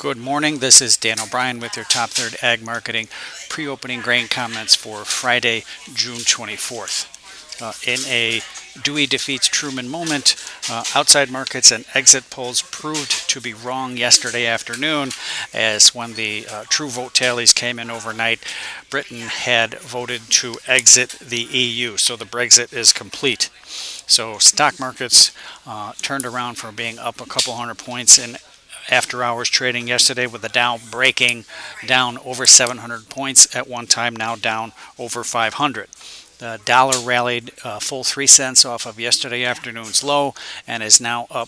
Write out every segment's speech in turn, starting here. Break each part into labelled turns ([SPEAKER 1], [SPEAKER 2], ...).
[SPEAKER 1] Good morning. This is Dan O'Brien with your Top Third Ag Marketing pre-opening grain comments for Friday, June 24th. In a Dewey defeats Truman moment, outside markets and exit polls proved to be wrong yesterday afternoon, as when the true vote tallies came in overnight, Britain had voted to exit the EU, so the Brexit is complete. So stock markets turned around from being up a couple hundred points in after-hours trading yesterday, with the Dow breaking down over 700 points at one time, now down over 500. The dollar rallied full 3 cents off of yesterday afternoon's low and is now up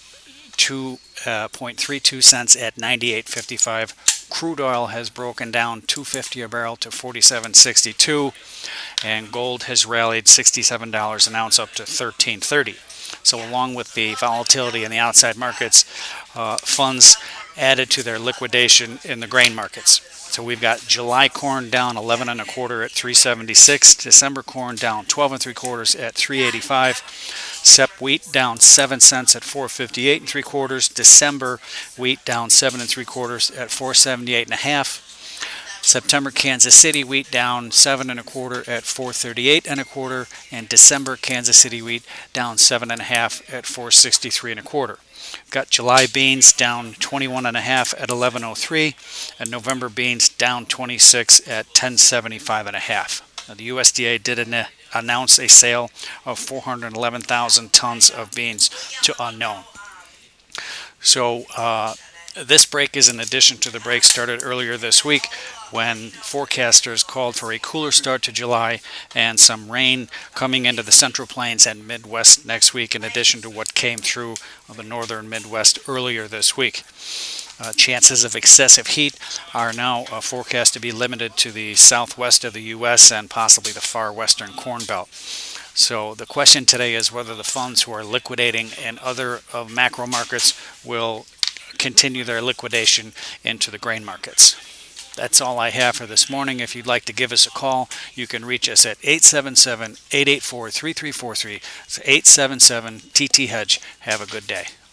[SPEAKER 1] 2.32 cents at 98.55. Crude oil has broken down $2.50 a barrel to 47.62, and gold has rallied $67 an ounce up to 13.30. So along with the volatility in the outside markets, funds added to their liquidation in the grain markets. So we've got July corn down 11 1/4 at 376, December corn down 12 3/4 at 385, Sep wheat down 7 cents at 458 3/4, December wheat down 7 3/4 at 478 1/2. September Kansas City wheat down 7 1/4 at 438 1/4, and December Kansas City wheat down 7 1/2 at 463 1/4. Got July beans down 21 1/2 at 1103, and November beans down 26 at 1075 1/2. Now, the USDA did announce a sale of 411,000 tons of beans to unknown. So this break is in addition to the break started earlier this week, when forecasters called for a cooler start to July and some rain coming into the Central Plains and Midwest next week, in addition to what came through the northern Midwest earlier this week. Chances of excessive heat are now forecast to be limited to the southwest of the U.S. and possibly the far western Corn Belt. So the question today is whether the funds who are liquidating in other macro markets will continue their liquidation into the grain markets. That's all I have for this morning. If you'd like to give us a call, you can reach us at 877-884-3343. It's 877-TT-HEDGE. Have a good day.